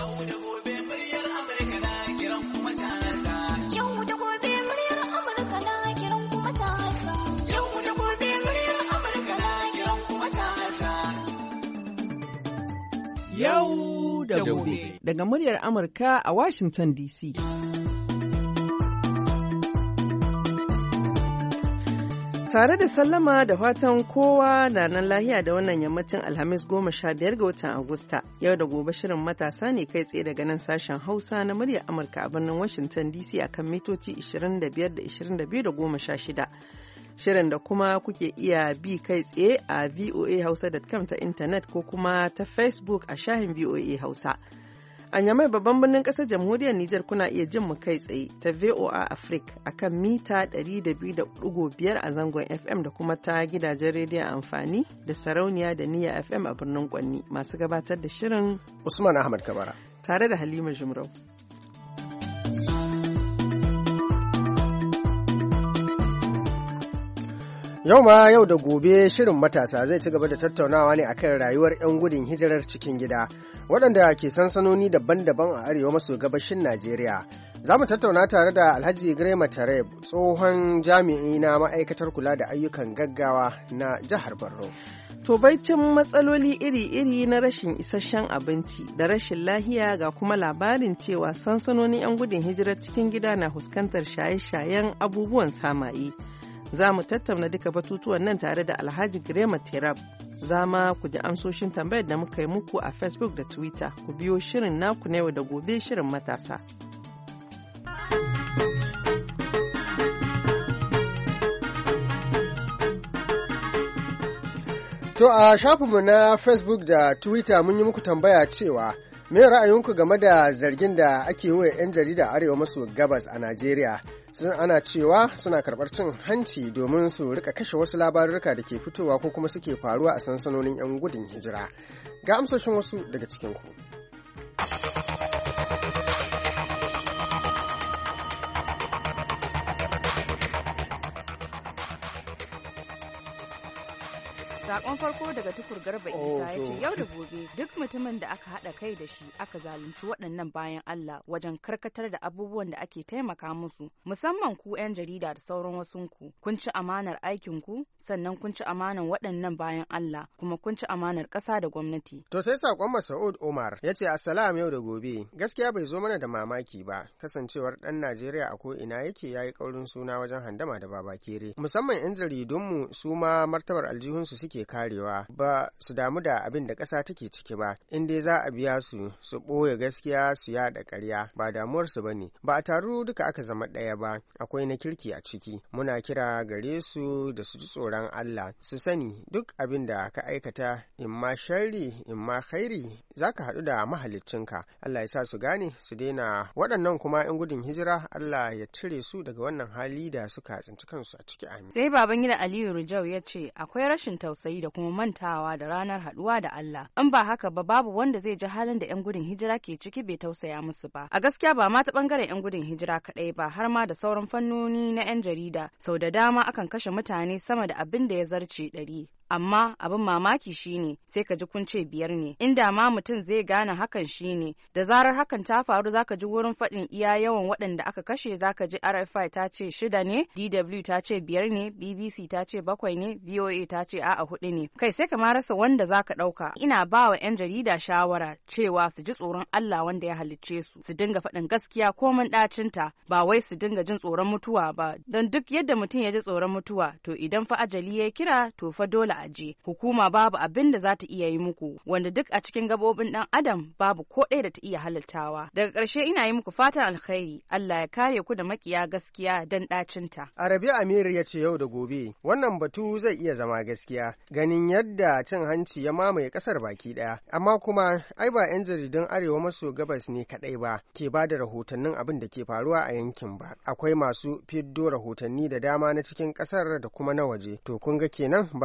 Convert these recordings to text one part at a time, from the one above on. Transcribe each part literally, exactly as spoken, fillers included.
Yau da gobe muryar Amurka na kiran kuma ta Yau da gobe muryar Amurka na kiran kuma ta Yau da gobe muryar Amurka na kiran kuma ta Yau da gobe. Daga muryar Amurka a Washington D C. Tare da sallama da fatan kowa na nan lahiya da wannan yammacin Alhamis goma sha biyar ga watan Agusta. Yau da gobe shirin matasa ne kai tsaye daga nan sashen Hausa na muryar Amurka a birnin Washington D C akan mitoci ishirin da biyar da ishirin da biyu da goma sha shida. Shirin da kuma kuke iya bi kai tsaye a voa hausa dot com ta intanet ko kuma ta Facebook a shahin V O A Hausa. A Nyamai babban birnin ƙasar jamhuriyar Nijar kuna iya jin mu kai tsaye ta V O A Africa a kan mita ɗari da biyu da ɗigo biyar a zangon F M da kuma ta gidajen rediyon amfani da sarauniya da niyya F M a birnin Kwanni. Masu gabatar da shirin Usman Ahmad Kabara tare da Halima Jumrau. Yau ma yau da gobe shirin matasa zai ci gaba da tattaunawa ne akan rayuwar 'yan gudun hijirar cikin gida waɗanda ke sansanoni daban-daban a arewa maso gabashin Najeriya. Za mu tattauna tare da Alhaji Grema Tareb, tsohon jami'i na ma'aikatar kula da ayyukan gaggawa na jihar Borno. To baicin matsaloli iri-iri na rashin isasshen abinci da rashin lahiya ga kuma labarin cewa sansanonin 'yan gudun hijirar cikin gida na fuskantar shaye-shayen abubuwan samaye. Za mu tattauna duka batutuwan nan tare da Alhaji Grema Terab. Za ma ku ji amsoshin tambayar da muka yi muku a Facebook da Twitter. Ku biyo shirin naku na yau da gobe shirin matasa. To a shafinmu na Facebook da Twitter mun yi muku tambaya cewa me ra'ayinku game da zargin da ake yi wa 'yan jarida arewa maso gabas a Najeriya? Sun ana cewa suna karɓar cin hanci domin su rika kashe wasu labarurruka da ke fitowa ko kuma suke faruwa a sansanonin 'yan gudun hijira. Ga amsoshin wasu daga cikinku. Sakon farko daga Tukur Garba Isa ya ce yau da gobe duk mutumin da aka haɗa kai da shi aka zalunci waɗannan bayan Allah wajen karkatar da abubuwan da ake taimaka musu, musamman ku 'yan jarida da sauran wasunku, kun ci amanar aikinku, sannan kun ci amanar waɗannan bayan Allah, kuma kun ci amanar ƙasa da gwamnati. To sai sakon Masaud Omar ya ce assalam yau da gobe, gaskiya bai zo mana da mamaki ba, kasancewar ɗan Najeriya a ko ina yake yayi ƙaurin suna wajen handama da babakere, musamman 'yan jaridunmu su ma martabar aljihunsu suke karewa ba su damu da abin da ƙasa take ciki ba, in dai za a biya su su ɓoye gaskiya su yaɗa ƙarya ba damuwarsu ba ne, ba a taru duka aka zama ɗaya ba, akwai na kirki a ciki. Muna kira gare su da su ji tsoron Allah, su sani duk abin da ka aikata in ma sharri in ma khairi za ka haɗu da mahaliccinka. Allah ya sa su gane su daina waɗannan kuma 'yan gudun hijira, Allah ya cire su daga wannan hali da suka tsinci kansu a ciki, amin. Sai Babangida Aliyu Rijau ya ce akwai rashin tausayi da kuma mantawa da ranar haduwa da Allah. In ba haka ba babu wanda zai ji halin da 'yan gudun hijira ke ciki bai tausaya musu ba. A gaskiya ba ma ta bangaren 'yan gudun hijira kaɗai ba, har ma da sauran fannoni na 'yan jarida. Sau da dama akan kashe mutane sama da abin da ya zarce ɗari. Amma abin mamaki shine sai ka ji kun ce biyar ne, inda ma mutum zai gane hakan shine da zarar hakan ta faru zaka ji wurin faɗin iya yawan waɗanda aka kashe, zaka ji R F I ta ce shida ne, D W ta ce biyar ne, B B C ta ce bakwai ne, V O A ta ce a'a hudu ne. Kai sai ka ma rasa wanda zaka ɗauka. Ina ba wa 'yan jarida shawara cewa su ji tsoron Allah wanda ya halicce su, su dinga faɗin gaskiya komin ɗacinta, ba wai su dinga jin tsoron mutuwa ba, don duk yadda mutum ya ji tsoron mutuwa to idan fa ajali ya kira to fa dole aje. Hukuma babu abin da za ta iya yi muku, wanda duk a cikin gabobin dan adam babu ko ɗaya da ta iya halittawa. Daga ƙarshe ina yi muku fatan alkhairi, Allah ya kare ku da makiya gaskiya dan ɗacinta. Arabi Amir ya ce yau da gobe wannan batu zai iya zama gaskiya ganin yadda cin hanci ya mamaye ƙasar baki ɗaya, amma kuma ai ba 'yan jaridun arewa maso gabas ne kaɗai ba ke ba da rahotannin abin da ke faruwa a yankin ba, akwai masu fiddo rahotanni da dama na cikin ƙasar da kuma na waje. To kun ga kenan ba zai yi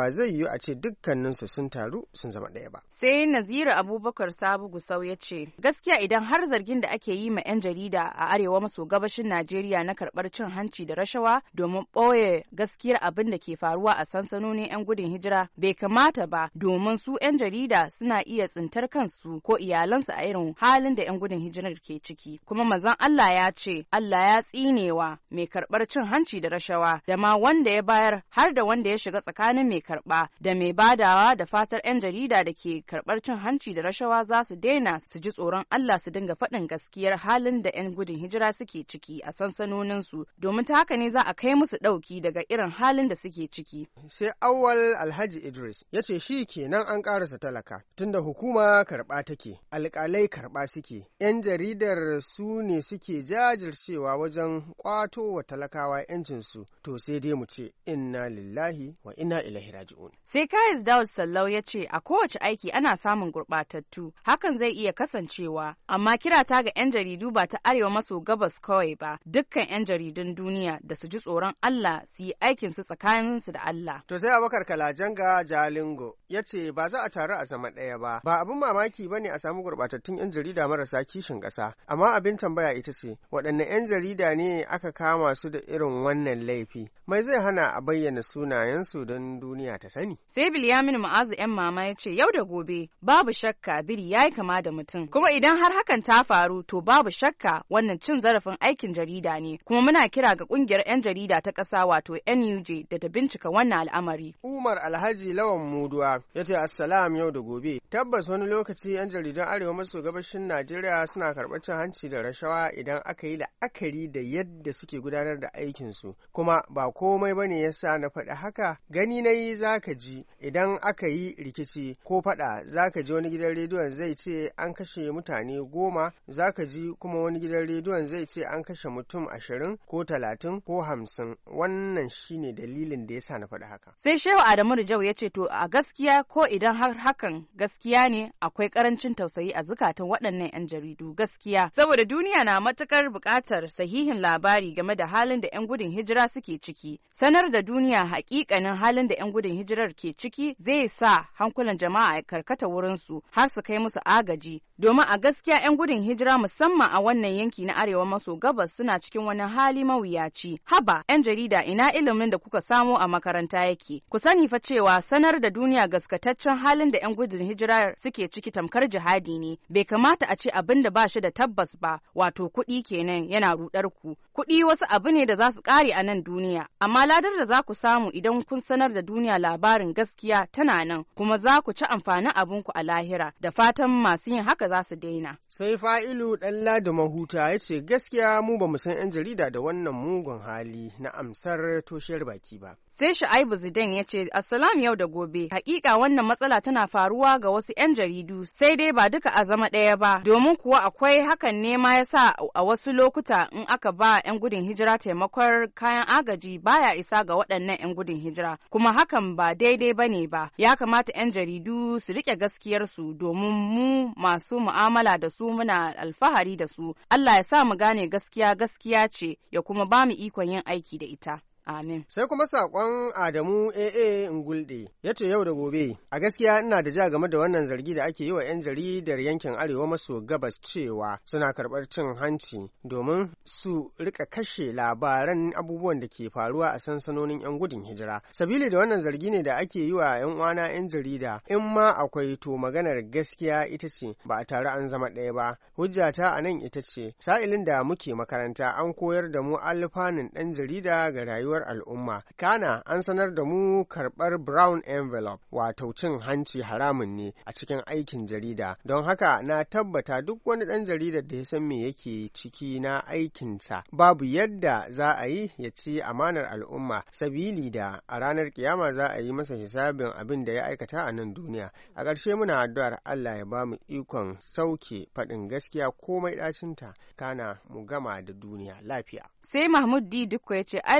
yiwu a ce dukkaninsu sun taru sun zama ɗaya ba. Sai Naziru Abubakar Sabu Gusau ya ce, gaskiya idan har zargin da ake yi ma 'yan jarida a arewa maso gabashin Najeriya na karɓar cin hanci da rashawa domin ɓoye gaskiyar abin da ke faruwa a sansanonin 'yan gudun hijira bai kamata ba, domin su 'yan jarida suna iya tsintar kansu ko iyalansu a irin halin da 'yan gudun hijirar ke ciki. Kuma mazan Allah ya ce, Allah ya tsinewa mai karɓar cin hanci da rashawa da ma wanda ya bayar har da wanda ya shiga tsakanin mai karɓa da mai badawa, da fatar 'yan jarida da ke karɓar cin hanci da rashawa za su daina su ji tsoron Allah su dinga faɗin gaskiyar halin da 'yan gudun hijira suke ciki a sansanoninsu, domin ta haka ne za a kai musu ɗauki daga irin halin da suke ciki. Sai Awwal Alhaji Idris ya ce shi kenan an ƙarasa talaka, tunda hukuma karɓa take, alƙalai karɓa suke, 'yan jaridar su ne suke jajircewa wajen ƙwato wa talakawa 'yancinsu, to sai dai mu ce inna lillahi wa inna ilaihi raji'un. Sai Kayis Dawud Sallau ya ce a kowace aiki ana samun gurɓatattu, hakan zai iya kasancewa, amma kira ta ga 'yan jaridu ba ta arewa maso gabas kawai ba, dukkan 'yan jaridun duniya da su ji tsoron Allah su yi aikinsu tsakaninsu da Allah. To sai Abubakar Kalajanga Jalingo ya ce ba za a taru a zama ɗaya ba, ba abin mamaki ba ne a samu gurɓatattun 'yan jarida marasa kishin ƙasa, amma abin tambaya ita ce waɗanne 'yan jarida ne aka kama su da irin wannan laifi, mai zai hana a bayyana sunayensu don duniya ta sani. Sai Bilyamin Ma'azu 'yan mama ya ce yau da gobe babu shakka biri ya yi kama da mutum, kuma idan har hakan ta faru to babu shakka wannan cin zarafin aikin jarida ne, kuma muna kira ga ƙungiyar 'yan jarida ta ƙasa wato N U J da ta bincika wannan al'amari. Umar Alhaji Lawan Muduwa ya ce assalam yau da gobe, tabbas wani lokaci 'yan jaridan arewa maso gabashin Najeriya suna karɓar cin hanci da rashawa idan aka yi la'akari da yadda suke gudanar da aikinsu, kuma ba komai ba ne yasa na faɗi haka, gani na yi za ka ji idan aka yi rikici ko faɗa za ka ji wani gidan rediyon zai ce an kashe mutane goma, za ka ji kuma wani gidan rediyon zai ce an kashe mutum ashirin ko talatin ko hamsin, wannan shine dalilin da yasa na faɗi haka. Sai Shehu Adamu Rijau ya ce to a gaskiya ko idan har hakan gaskiya ne akwai karancin tausayi a zukatan waɗannan 'yan jaridu gaskiya, saboda duniya na matukar buƙatar sahihin labari game da halin da 'yan gudun hijira suke ciki. Sanar da duniya hakikanin halin da 'yan gudun hijirar ke ciki zai sa hankulan jama'a ya karkata wurinsu har su kai musu agaji, domin a gaskiya 'yan gudun hijira musamman a wannan yanki na arewa maso gabas suna cikin wani hali mawuyaci. Haba 'yan jarida, ina ilimin da kuka samo a makaranta yake? Ku sani fa cewa sanar da duniya gaskataccen halin da 'yan gudun hijira suke ciki tamkar jihadi ne. Bai kamata a ce abin da ba shi da tabbas ba, wato kuɗi kenan yana rudar ku. Kuɗi wasu abu ne da za su ƙare a nan duniya, amma ladar da za ku samu idan kun sanar da duniya labarin gaskiya tana nan, kuma za ku ci amfanin abinku a lahira, da fatan masu yin haka za su daina. Sai Fa'ilu ɗan Ladi Mahuta ya ce gaskiya mu ba mu san 'yan jarida da wannan mugun hali na amsar toshiyar baki ba. Sai Shu'aibu Zidan ya ce assalam yau da gobe, hakika wannan matsala tana faruwa ga wasu 'yan jaridu, sai dai ba duka a zama ɗaya ba, domin kuwa akwai hakan ne ma yasa a wasu lokuta in aka ba 'yan gudun hijira taimakon kayan agaji baya isa ga waɗannan 'yan gudun hijira, kuma hakan ba daidai ba ne ba. Ya kamata 'yan jaridu su riƙe gaskiyarsu domin mu masu mu'amala da su muna alfahari da su. Allah ya sa mu gane gaskiya gaskiya ce, ya kuma ba mu ikon yin aiki da ita. Amin. Sai kuma saƙon Adamu A A Ngulde ya ce yau da gobe, a gaskiya ina da ja game da wannan zargi da ake yi wa 'yan jaridar yankin arewa maso gabas cewa suna karɓar cin hanci domin su rika kashe labaran abubuwan da ke faruwa a sansanonin 'yan gudun hijira. Sabili da wannan zargi ne da ake yi wa 'yan uwana 'yan jarida, in ma akwai to maganar gaskiya ita ce ba a tare an zama ɗaya ba. Hujjata a nan ita ce, sa'ilin da muke makaranta an koyar da mu alfanun ɗan jarida ga rayuwar al'umma, kana an sanar da mu karɓar brown envelope wato cin hanci haramun ne a cikin aikin jarida, don haka na tabbata duk wani ɗan jaridar da ya san me yake ciki na aikinsa babu yadda za a yi ya ci amanar al'umma, sabili da a ranar kiyama za a yi masa hisabin abin da ya aikata a nan duniya. A ƙarshe muna addu'ar Allah ya ba mu ikon sauke faɗin gaskiya komai ɗacinta, kana mu gama da duniya lafiya. Sai Mahmud D. Dukko ya ce ai bai ɓoyi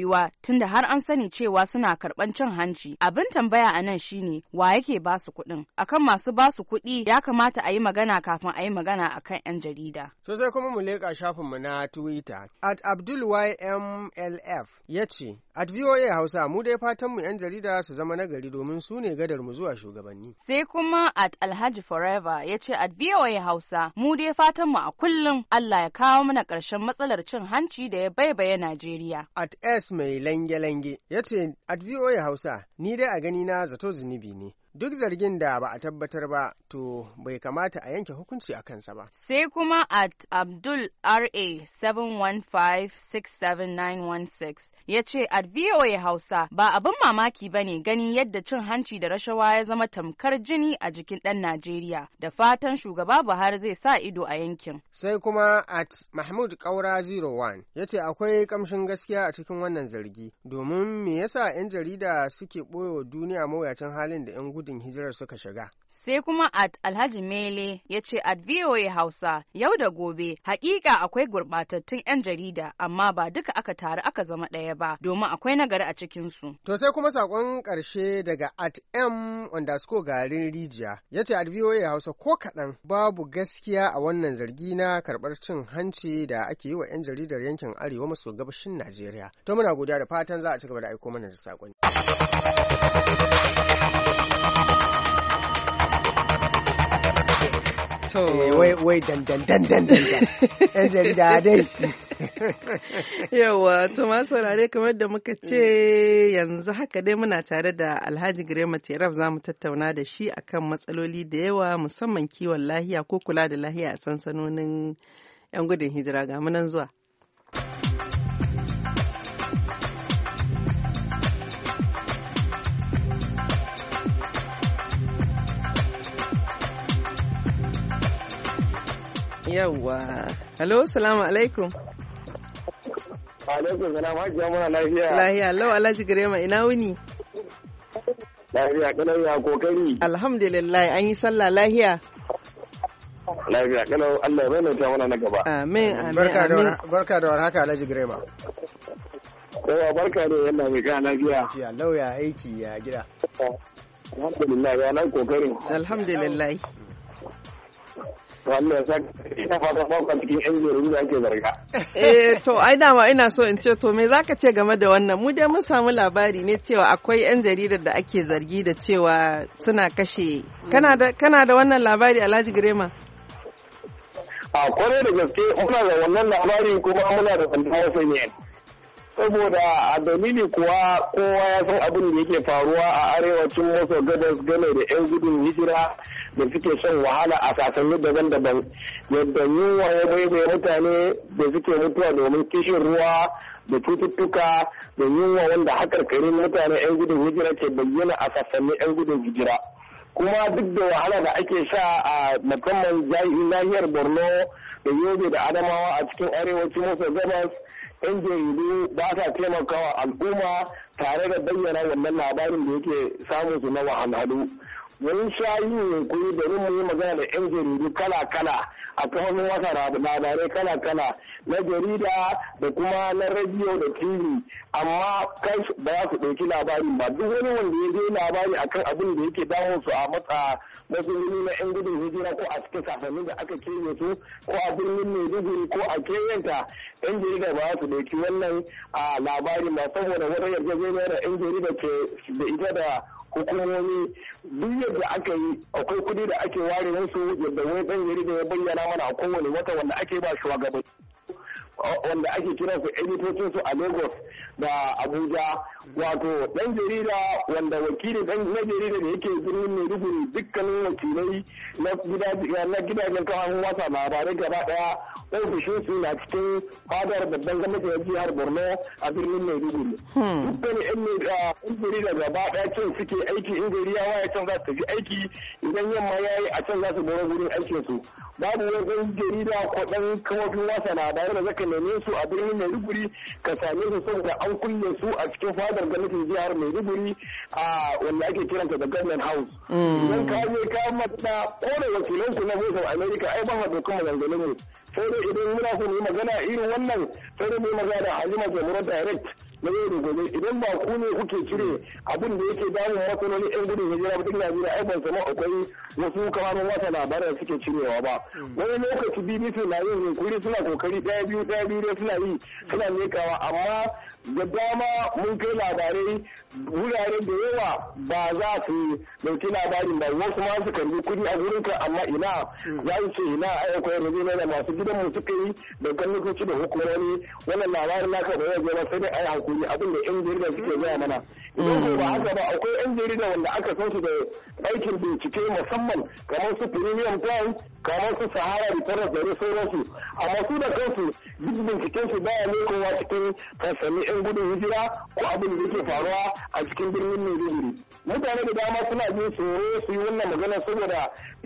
ɓoyuwa tunda har an sani cewa suna karɓan cin hanci. Abin tambaya a nan shine wa yake ba su kuɗin? Akan masu ba su kuɗi ya kamata a yi magana kafin a yi magana akan 'yan jarida. To sai kuma mu leƙa shafinmu na Twitter. At Abdul Y M L F ya ce, At V O A Hausa mu dai fatanmu 'yan jarida su zama nagari domin su ne gadar mu zuwa shugabanni. Sai kuma at Alhaji Forever ya ce at V O A Hausa mu dai fatanmu a kullum Allah ya kawo mana ƙarshen matsalar cin hanci da ya baibaye Najeriya. At S mai lange-lange ya ce at V O A Hausa ni dai a gani na zato zunubi ne. Duk zargin da ba a tabbatar ba to bai kamata a yanke hukunci a kansa ba. Sai kuma at Abdul R A seven one five six seven nine one six ya ce at V O A Hausa ba abin mamaki ba ne ganin yadda cin hanci da rashawa ya zama tamkar jini a jikin ɗan Najeriya, da fatan shugaba Buhari zai sa ido a yankin. Sai kuma at Mahmud Kaura zero one ya ce akwai kamshin gaskiya a cikin wannan zargi, domin me yasa 'yan jarida suke ɓoye duniya mawuyacin halin da 'yan gudun hijirar suka shiga. Sai kuma at Alhaji Mele ya ce at V O A Hausa yau da gobe hakika akwai gurɓatattun 'yan jarida amma ba duka aka taru aka zama ɗaya ba, domin akwai nagari a cikinsu. To sai kuma sakon ƙarshe daga at M underscore garin rijiya ya ce at V O A Hausa ko kaɗan babu gaskiya a wannan zargi na karɓar cin hanci da ake yi wa 'yan jaridar yankin arewa maso gabashin Najeriya. To muna godiya da fatan za a ci gaba da aiko mana da sakonni. To wai wai dan dan dan dan dan yan jarida dai. Yawa to ma saurare kamar da muka ce yanzu haka dai muna tare da Alhaji Girema Teraf, za mu tattauna da shi akan matsaloli da yawa musamman kiwon lahiya ko kula da lahiya a sansanonin 'yan gudun hijira. Ga munan zuwa. Yawwa. Hello, salamu alaikum. Alaikum salam, hajiya muna lafiya. Lafiya, lau Alhaji Girema ina wuni? Lafiya, kalau ya kokari. Alhamdulillah, an yi sallah lafiya. Lafiya, kalau Allah ya bayyana mana na gaba. Amin, amin. Barka da barka da warhaka Alhaji Girema. Yawa barka da yana mai kana lafiya. Ya lau ya aiki ya gida. Alhamdulillah, ya nan kokarin. Alhamdulillah. Allah ya saka ina fata ba cikin yan jaridu da ake zarga. Eh to ai dama ina so in ce to me zaka ce game da wannan? Mu dai mun samu labari ne cewa akwai yan jaridar da ake zargi da cewa suna kashe. Kana da kana da wannan labari Alhaji Girema? A kwarai da gaske muna da wannan labari kuma muna da tsantawa sanya. Saboda a dalili kuwa kowa ya san abin da yake faruwa a arewacin maso gabas game da 'yan gudun hijira da suke shan wahala a sasanni daban-daban, yadda yunwa ya baibaye mutane da suke mutuwa domin kishin ruwa da cututtuka da yunwa wanda hakarkarin mutane 'yan gudun hijira ke bayyana a sassanin 'yan gudun hijira. Kuma duk da wahala da ake sha a musamman nahiyar Borno da Yobe da Adamawa a cikin arewacin maso gabas, 'yan jaridu ba sa taimakawa al'umma tare da bayyana wannan labarin da yake samun su na wahalhalu. Mun sha yi yunkuri domin mu yi magana da 'yan jaridu kala-kala a kafofin wasa labarai kala-kala na jarida da kuma na rediyo da T V, amma kai ba za su ɗauki labarin ba. Duk wani wanda ya je labari akan abin da yake damun su a matsa matsaloli na 'yan gudun hijira ko a cikin sasannin da aka kewaye su ko a birnin Maiduguri ko a kewenta, 'yan jarida ba za su ɗauki wannan labarin ba, saboda wani yarjejeniya da 'yan jarida ke da ita da hukumomi. Duk yadda aka yi akwai kuɗi da ake ware musu, yadda wani ɗan jarida ya bayyana mana a kowane wata wanda ake ba shugabanni wanda ake kira su editocin su a Lagos da Abuja. Wato dan jarida wanda wakili dan na jarida da yake birnin Maiduguri, dukkanin wakilai na gidajen kafofin watsa labarai gaba daya ofishin su na cikin fadar babban gwamnatin jihar Borno a birnin Maiduguri. Dukkanin yan jarida gaba daya can suke aiki, in gari ya waye can za su tafi aiki, idan yamma yayi a can za su bar wurin aikin su. babu wani ɗan jarida ko ɗan kawafin wasa labarai da zaka neme su a birnin Maiduguri ka same su saboda an kulle su a cikin fadar gwamnatin jihar Maiduguri a wanda ake kiranta da Government House. Idan ka je ka mata kore wakilan ku na Voice of America ai ba ma dokan maganganun mu. Sai dai idan muna so mu yi magana irin wannan sai dai mu yi magana da Halima Jamhuriyar Direct na yau da gobe idan ba ku ne kuke cire abin da yake damun matsaloli yan gudun hijira mutum Najeriya ai ban samu akwai wasu kamanin wata labarai da suke cirewa ba. Wani lokaci B B C na yin yunkuri suna kokari ɗaya biyu ɗaya biyu dai suna yi suna mekawa amma da dama mun kai labarai wurare da yawa ba za su dauki labarin ba wasu ma su karbi kuɗi a gurin ka amma ina za su ce ina ai akwai rajina da masu gidan mu suka yi da gwamnatoci da hukumomi wannan labarin naka ba zai ba sai dai ai hakuri abin da yan jarida suke gaya mana idan ba haka ba akwai yan jarida wanda aka san su da aikin bincike musamman kamar su Premium Times kamar su Sahara Reporters da sauransu amma su da kansu duk binciken su baya ne kowa cikin sansanin yan gudun hijira ko abin da yake faruwa a cikin birnin Maiduguri mutane da dama suna jin tsoro su yi wannan magana saboda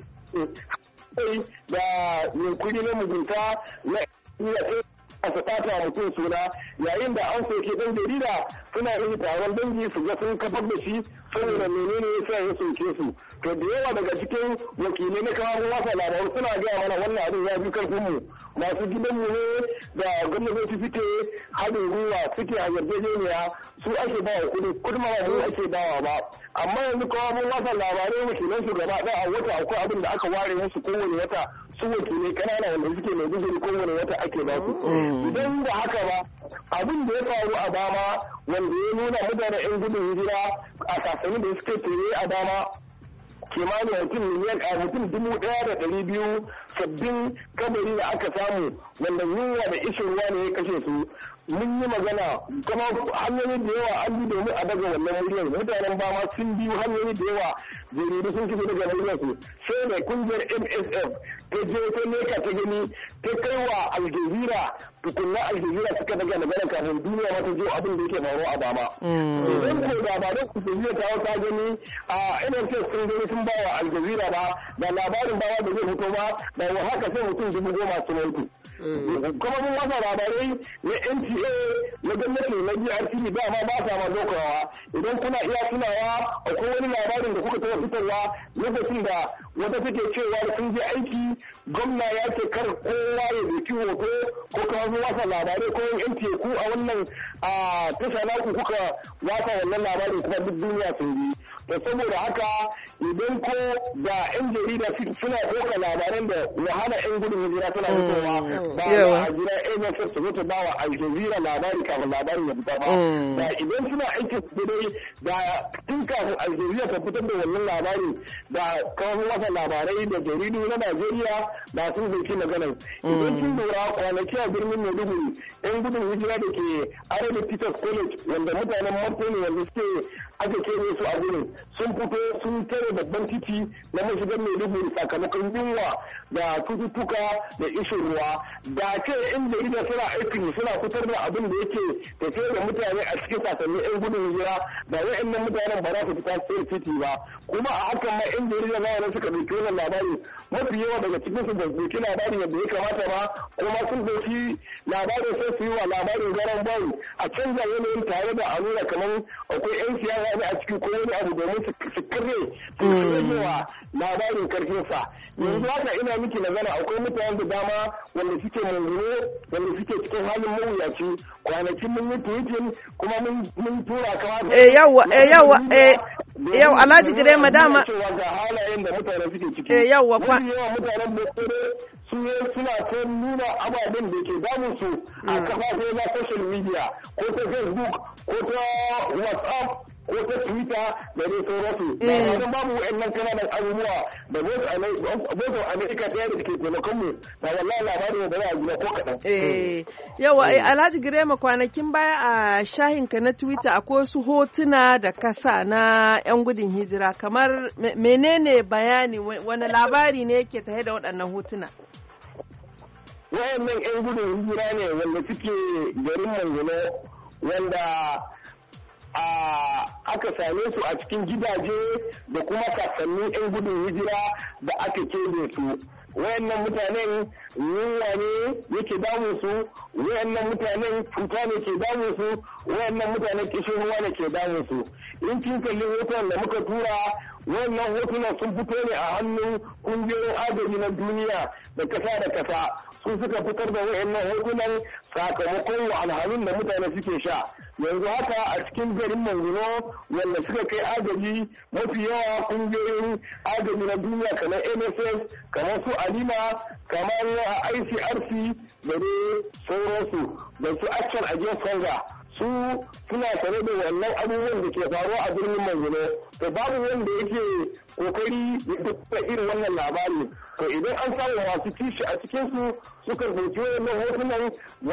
da yunkuri na mugunta na iya su ɓata mutum suna yayin da an soke ɗan jarida suna yin taron dangi su ga sun kafar da shi saboda menene ya sa ya soke su to da yawa daga cikin wakilai na kawo wasa labaru suna gaya mana wannan abin ya fi karfin mu masu gidan mu ne da gwamnati suke haɗin gwiwa suke a yarjejeniya su ake bawa kuɗi kuɗi ma ba ake bawa ba amma yanzu kawo wasa labarai wakilan su gaba ɗaya a wata akwai abin da aka ware musu kowane wata su wakilai kanana wanda suke mai digiri kowane wata ake ba su idan da haka ba abin da ya faru a dama wanda ya nuna mutane yan gudun hijira a sasanin da suke tere a dama kimanin mutum miliyan a mutum dubu ɗaya da ɗari biyu sabbin kabari da aka samu wanda yunwa da ishin ruwa ne ya kashe su mun yi magana kuma hanyoyi da yawa an bi domin a daga wannan muryar mutanen ba ma sun biyu hanyoyi da yawa jaridu sun fito daga muryar su sai da kungiyar M S F ta je ta leka ta gani ta kai wa Aljazeera tukunna Aljazeera suka daga magana kafin duniya ma ta je abin da yake faruwa a dama. Idan ko da ba da Aljazeera ta wata gani a M S F sun gani sun ba wa Aljazeera ba da labarin bawa da zai fito ba da haka sai mutum dubu goma su mutu. Kuma mun wasa labarai na N T A na gwamnati na B R T V dama ba sa ma dokawa idan kuna iya tunawa akwai wani labarin da kuka taɓa fitarwa lokacin da wata take cewa da sun je aiki gwamna ya ce kar kowa ya doki hoto ko kuma wasa labarai ko N T A ku a wannan tasha naku kuka wasa wannan labarin kuma duk duniya sun yi to saboda haka idan ko da yan jarida suna ɗauka labaran da wahala yan gudun hijira suna fitowa ba a jira N S F su zo ta ba wa Aljazeera labari kafin labarin ya fita ba da idan suna aikin su dai da tun kafin Aljazeera ta fitar da wannan labarin da kafin wasa labarai da jaridu na Najeriya da sun zai maganar idan sun lura kwanaki a birnin Maiduguri yan gudun hijira da ke Arabic Teachers College wanda mutanen Martini wanda suke aka kere su a gurin sun fito sun tare babban titi na mashigar Maiduguri sakamakon yunwa da cututtuka da ishin ruwa da ce in jarida suna aikin suna fitar da abin da yake tafiye da mutane a cikin sasannin yan gudun hijira da wa'annan mutanen ba za su fita sai titi ba kuma a hakan ma yan jarida za a suka ɗauki wannan labari mafi yawa daga cikin su da ɗauki labari yadda ya kamata ba kuma sun ɗauki labarin sai su yi wa labarin garan bayi a canza yanayin tare da a nuna kamar akwai yan siyasa ne a cikin ko wani abu domin su kirre su kirre wa labarin karfinsa yanzu haka ina miki magana akwai mutane da dama wanda suke mungune wanda suke cikin halin mawuyaci kwanakin mun yi tweeting kuma mun tura kama eh yawa eh yawa eh yau Alhaji Girema dama ga halayen da mutane suke ciki eh yawa kwa yawa mutanen da su suna ta nuna ababen da ke damun su a kafafen na social media ko ta Facebook ko ta WhatsApp ko ta Twitter da dai sauransu. Ba babu wa'annan kananan abubuwa da Voice of America ɗaya da ke taimakon mu da wallahi labarin da za a gina ko kaɗan. Eh, yawa Alhaji Girema kwanakin baya a shahinka na Twitter akwai wasu hotuna da kasa na 'yan gudun hijira kamar menene bayani wani labari ne yake tare da waɗannan hotuna? Wayannan 'yan gudun hijira ne wanda suke garin Manguno wanda aka same su a cikin gidaje da kuma kasannin 'yan gudun hijira da aka kebe su wayannan mutanen yunwa ne yake damun su, wayannan mutanen cuta ne ke damun su, wayannan mutanen kishin ruwa ne ke damun su. In kin kalli hoton da muka tura, wannan hotunan sun fito ne a hannun kungiyoyin agaji na duniya da kasa da kasa, su suka fitar da wayannan hotunan sakamakon wahalhalun da mutane suke sha. Yanzu haka a cikin garin Manguno wanda suka kai agaji mafi yawa kungiyoyin agaji na duniya kamar N S S, kamar su Alima, kamar I C R C da dai sauransu da su Action Against Hunger. Su suna tare da wannan abubuwan da ke faruwa a birnin Manguno. To babu wanda yake kokari ya duka irin wannan labari. To idan an samu masu kishi a cikin su suka dauki wannan hotunan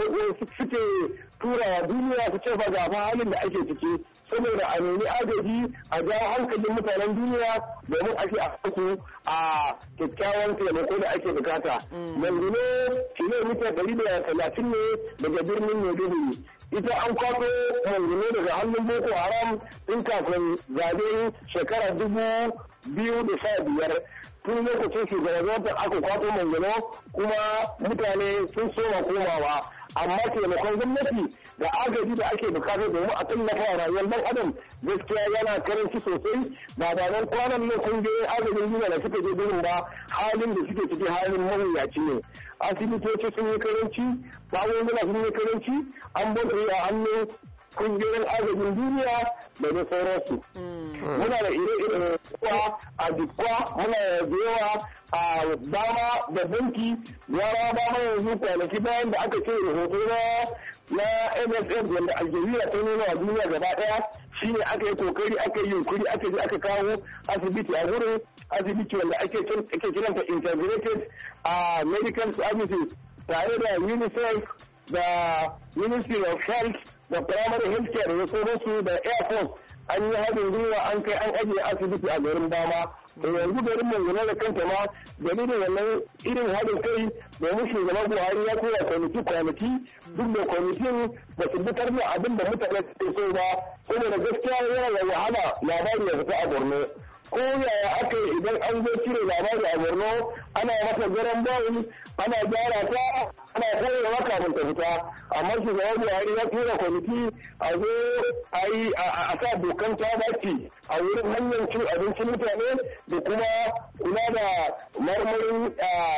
suke tura duniya su ce ba ga halin da ake ciki, saboda a nemi agaji a jawo hankalin mutanen duniya domin ake a su a kyakkyawan taimako da ake bukata. Manguno kilomita ɗari da talatin ne daga birnin Maiduguri. Ita an kwato Manguno daga hannun Boko Haram tun kafin zaben shekara dubu biyu da sha biyar. Tun lokacin shugaban aka kwato Manguno kuma mutane sun soma komawa. Amma taimakon gwamnati da agaji da ake bukata domin a tallafa rayuwar dan adam gaskiya yana karanci sosai. Ba da nan kwanan nan kungiyoyin agajin duniya da suka je gurin ba, halin da suke ciki halin mawuyaci ne. Asibitoci sun yi karanci, magunguna sun yi karanci, an bada a hannun kungiyoyin agajin duniya da da sauransu. Muna da ire-ire kuwa a dukwa, muna da yawa a dama da banki, yara dama yanzu kwanaki bayan da aka ce rahoto na M S F wanda Algeria ta nuna a duniya gaba daya, shi ne aka yi kokari aka yi yunkuri aka je aka kawo asibiti a wurin, asibiti wanda ake kiranta integrated a medical services tare da UNICEF da Ministry of Health da Primary Health Care da sauransu da Air Force. An yi haɗin gwiwa an kai an ajiye asibiti a garin Bama. To yanzu garin Manguno da kanta ma dalilin wannan irin haɗin kai domin shugaban Buhari ya tura kwamiti kwanaki, duk da kwamitin ba su fitar da abin da mutane suke so ba, saboda gaskiya yana da wahala labari ya fita a Borno. Ko yaya aka yi idan an zo cire labari a Borno ana masa garan bawul, ana gyara ta, ana koyewa kafin ta fita. Amma shugaban Buhari ya tura kwamiti a zo a yi a sa dokan ta baki a wurin hanyar cin abincin mutane da kuma kula da marmarin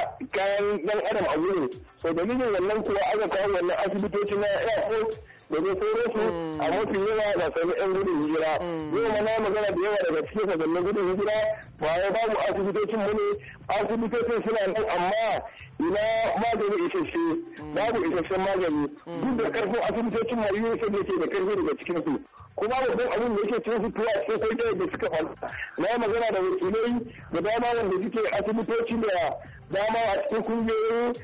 kayan dan adam a wurin. So dalilin wannan kuwa aka kawo wannan asibitoci na airport da dai sauransu a mafi yawa da sami yan gudun hijira. Yau mana magana da yawa daga cikin sabbin gudun hijira ba ya babu asibitocin mu ne, asibitocin suna nan amma ina magani isasshe, babu isasshen magani. Duk da karfin asibitocin mu yi sai da ke da karfi daga cikin su. Kuma babban abin da yake cikin fitowa cikin kwaikwayo da suka faru. Na yi magana da wakilai da dama wanda suke asibitoci da dama a cikin kungiyoyin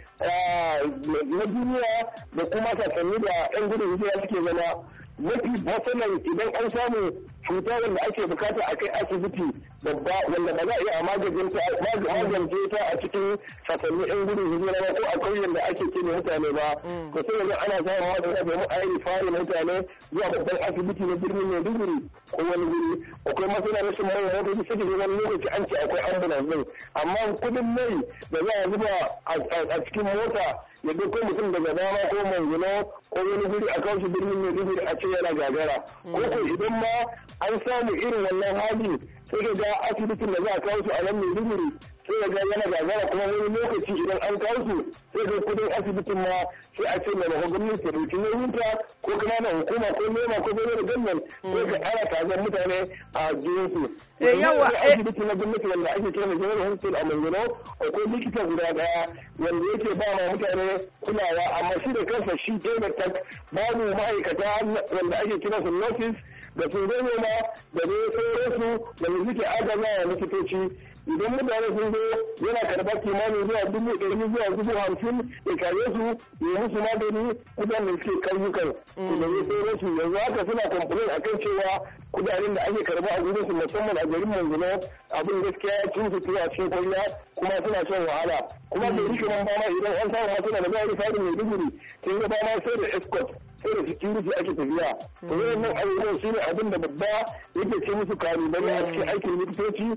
na duniya da kuma sasanni da 'yan gudun hijira suke zama. Mafi masanan idan an samu cuta wanda ake bukata a kai asibiti babba wanda ba za a iya magance ta a cikin sasanni 'yan gudun hijira ba ko a kauyen da ake ce mutane ba. To sai yanzu ana samun magana domin a yi fari mutane zuwa babban asibiti na birnin Maiduguri ko wani guri. Akwai masana rashin mai motoci suke ne wani lokaci an ce akwai ambulance din. Amma kudin mai da za a zuba a cikin mota ya dauko mutum daga dama ko Manguno ko wani guri a kawo shi birnin Maiduguri a ce yana gagara. Ko ko idan ma an samu irin wannan hali sai ka ga asibitin da za a kawo su a nan Maiduguri sai ga yana gagara, kuma wani lokaci idan an kawo su sai ga kudin asibitin ma sai a ce mai gwamnati ta dauki nauyinta ko kuma na hukuma ko nema ko gane da gannan sai ga ana tazan mutane a jikinsu. Yawa asibiti na gwamnati wanda ake kira General Hospital a Manguno akwai likita guda daya wanda yake ba ma mutane kulawa, amma shi da kansa shi ɗaya da tak babu ma'aikata wanda ake kira su nurses da sun zai ma da dai sauransu da suke agaza wa likitoci. Idan mutane sun zo yana karɓar kimanin zuwa dubu ɗari zuwa dubu hamsin ya kare su ya musu magani kudan da suke kayyukan su da zai sauran su. Yanzu haka suna complain akan cewa kudaden da ake karɓa a gurin su musamman a garin Manguno abin gaskiya ya cin su a cikin kwanya kuma suna shan wahala. Kuma da rike man bama idan an samu masu da zai fari mai duguri sai ga bama sai da escort sai da security ake tafiya. To wannan abubuwan shi ne abin da babba yake ce musu kalubale a cikin aikin likitoci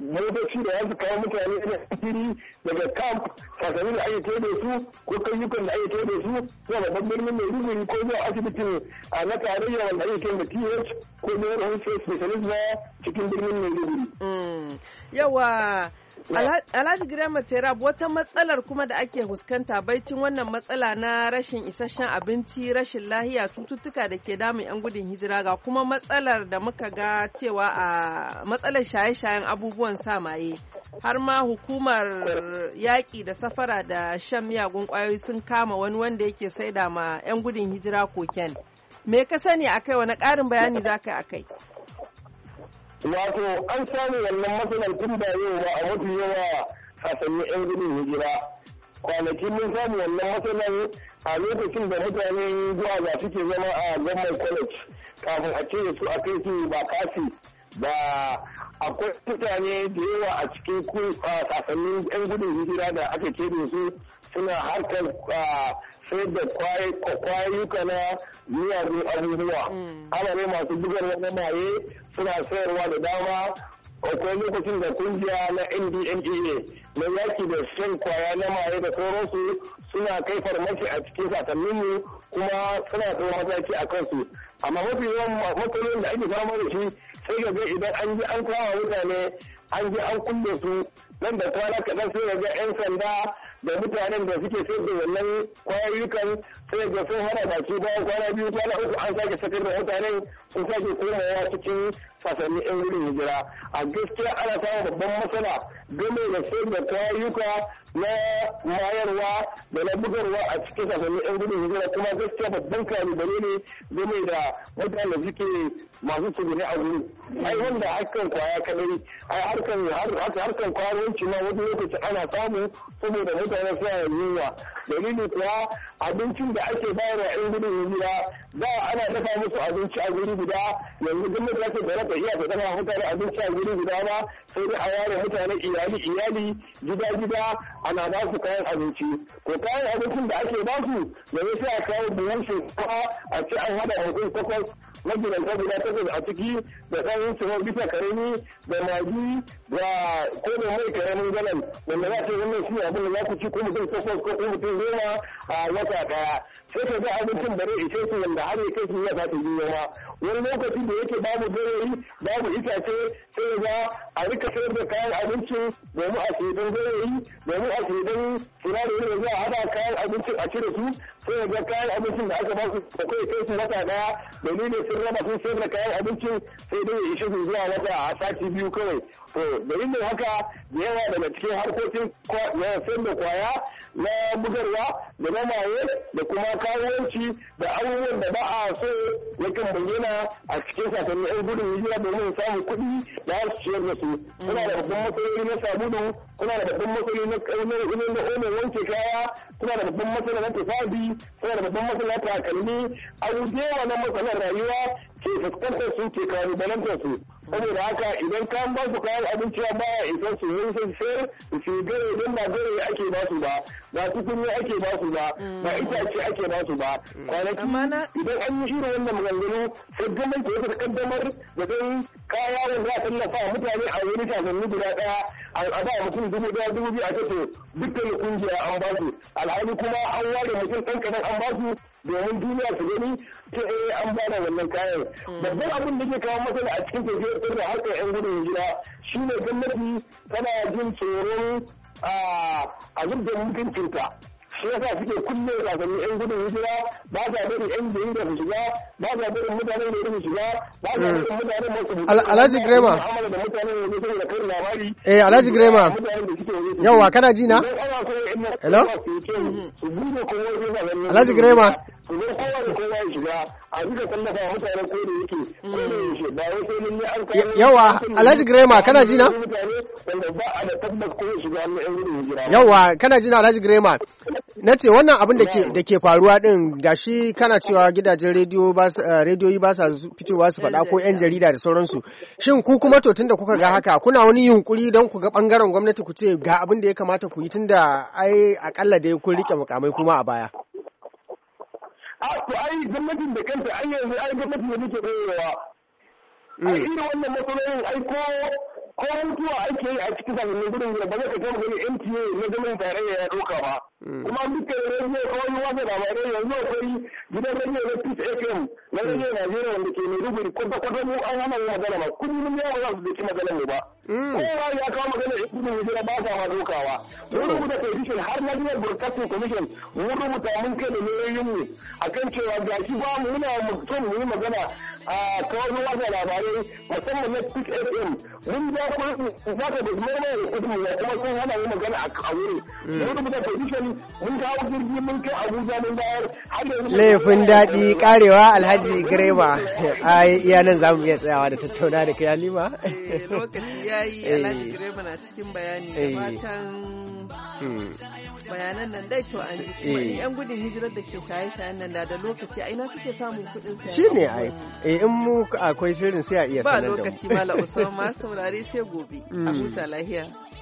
motoci da yanzu kawo mutane da fitiri daga camp sasanin da ake da su ko kayyukan da ake da su zuwa babban birnin Maiduguri ko zuwa asibitin na tarayya wanda ake da T H ko da wani specialist na cikin birnin Maiduguri. Yawa Alhaji Girma Terab, wata matsalar kuma da ake fuskanta baicin wannan matsala na rashin isasshen abinci, rashin lahiya, cututtuka da ke damun 'yan gudun hijira ga kuma matsalar da muka ga cewa a matsalar shaye-shayen abubuwan sa maye. Har ma hukumar yaƙi da safara da shan miyagun ƙwayoyi sun kama wani wanda yake saida ma 'yan gudun hijira koken. Me ka sani akai, wani ƙarin bayani za ka yi akai? Wato an samu wannan matsalar tun da yau ba a mafi yawa sasannin 'yan gudun hijira. Kwanaki mun samu wannan matsalar a lokacin da mutane zuwa ga suke zama a gwamnan college kafin a ce su a kai su ba kasi ba. Akwai mutane da yawa a cikin sasannin 'yan gudun hijira da aka ce da su suna harkar sai da kwayuka na miyagun abubuwa. Ana ne masu bugar wani maye suna sayarwa da dama. Akwai lokacin da kungiya na N D M A na yaki da shan kwaya na maye da sauransu suna kai farmaki a cikin sasanninmu kuma suna kai mataki a kansu. Amma mafi yawan matsalolin da ake fama da shi sai ga idan an ji an kawo mutane an ji an kulle su nan da kwana kaɗan sai ga 'yan sanda da mutanen da suke sayar da wannan kwayoyukan sai ga sun hana baki bayan kwana biyu kwana uku an sake sakar da mutanen sun sake komawa cikin sasannin 'yan gudun hijira. A gaskiya ana samun babban matsala game da sayar da kwayoyuka na mayarwa da na bugarwa a cikin sasannin 'yan gudun hijira kuma gaskiya babban kalubale ne game da mutane da suke masu tsibiri a wuri. Ai wanda harkan kwaya kadai ai harkan harkan kwayoyinci ma wani lokaci ana samu saboda mutane suna yunwa. Dalili kuwa abincin da ake bayarwa 'yan gudun hijira da ana dafa musu abinci a guri guda, yanzu gwamnati ta ce da raka iya ta dafa mutane abinci a guri guda ba, sai dai a ware mutane iyali iyali gida gida ana ba su kayan abinci. To kayan abincin da ake ba su yanzu sai a kawo buhun shinkafa a ce an hada hukun takwas magidanta guda takwas a ciki da kayan su bisa karami da magi da kodin mai karamin galan wanda za ta yi wannan shi abin da za ku ci ko mutum takwas ko ko mutum goma a wata daya. Sai ka ga abincin da zai ishe su wanda har ya kai su ya fata biyu ma. Wani lokaci da yake babu gawayi babu itace sai ga a rika sayar da kayan abinci domin a sayi gawayi domin a sayi sinadarin da za a hada kayan abincin a cire su sai ga kayan abincin da aka ba su da kai kai su wata daya dalilin sun raba sun sayar da kayan abincin sai dai ya ishe su zuwa wata a sati biyu kawai. To dalilin haka da yawa daga cikin harkokin sayar da kwaya na bugarwa da na maye da kuma kawanci da abubuwan da ba a so yakan bayyana a cikin sasannin 'yan gudun hijira domin samun kuɗi da har su ciyar da su. Kuna da babban matsaloli na sabulu, kuna da babban matsaloli na ƙaunar da omen wanke kaya, kuna da babban matsala na tufafi, kuna da babban matsala na takalmi, abu da yawa na matsalar rayuwa ke fuskantar su ke kalubalantar su. Saboda haka idan ka ba su kayan abinci ba ya isa su yin sun sayar su gare don ba gare ake ba su ba, ba tukunya ake ba su ba, ba itace ake ba su ba. Kwanaki idan an yi irin wannan maganganu sai gwamnati ya kaddamar da dan kaya wanda za a tallafa mutane a wani tasanni guda ɗaya a ba mutum dubu ɗaya dubu biyu a ce to dukkan kungiya an ba su, alhali kuma an ware mutum ɗan kaɗan an ba su domin duniya su gani ce eh an ba da wannan kayan. Babban abin da ke kawo matsala a cikin tafiyar da harkar 'yan gudun hijira shine gwamnati tana jin tsoron a zubda mutuncinta. Shi yasa suke kulle gasanni 'yan gudun hijira ba sa bari 'yan jarida su shiga, ba sa bari mutanen da su shiga, ba sa bari mutanen masu Alhaji Grema. da mutanen da suke da kai labari. Eh Alhaji Grema. Yawa kana ji na? Hello? Alhaji Grema. Su zo kowa da kowa ya shiga a duka tallafa mutanen ko da yake ko da yake ba wai sai lalle an kawo. Yawa Alhaji Grema kana ji na? Wanda ba a da tabbas ko ya shiga hannun 'yan gudun hijira. Yawa kana ji na Alhaji Grema. Na ce wannan abin da ke da ke faruwa din gashi kana cewa gidajen rediyo ba rediyoyi ba sa fitowa su faɗa ko 'yan jarida da sauransu. Shin ku kuma to tunda kuka ga haka kuna wani yunkuri don ku ga bangaren gwamnati ku ce ga abin da ya kamata ku yi tunda ai akalla dai kun rike mukamai kuma a baya. A to ai gwamnatin da kanta ai yanzu ai gwamnati ne muke koyewa. Ai irin wannan matsalolin ai ko ko mutuwa ake yi a cikin sakannin gudun ba zai ka kama gani N T A na gwamnatin tarayya ya ɗauka ba. Kuma dukkan rediyo kawai wasa labarai yanzu akwai gidan rediyo na Peace F M na rediyo Najeriya wanda ke Maiduguri kwata-kwata mu an hana magana ba kullum ya ba za su doki maganar mu ba. Kowa ya kawo magana da gudun hijira ba sa ma dokawa. Mun rubuta petition har na biyar broadcasting commission mun rubuta mun kai da lauyoyin mu akan cewa gashi ba mu muna son mu yi magana a kawai wasa labarai musamman na Peace F M mun ja kuɗi za ka da mai mai kuɗi ya kuma sun hana mu magana a wuri. Mun rubuta petition mun kawo jirgi mun kai Abuja mun bayar har yanzu laifin daɗi karewa Alhaji Greba ai iya nan zamu iya tsayawa da tattauna da kai Halima. Lokaci yayi Alhaji Greba na cikin bayani da fatan bayanan nan dai to an ji yan gudun hijirar da ke shaye-shayen nan da da lokaci a ina suke samun kuɗin sa shine ai eh in mu akwai sirrin sai a iya sanar da mu ba lokaci mala Usman ma saurare sai gobe a huta lahiya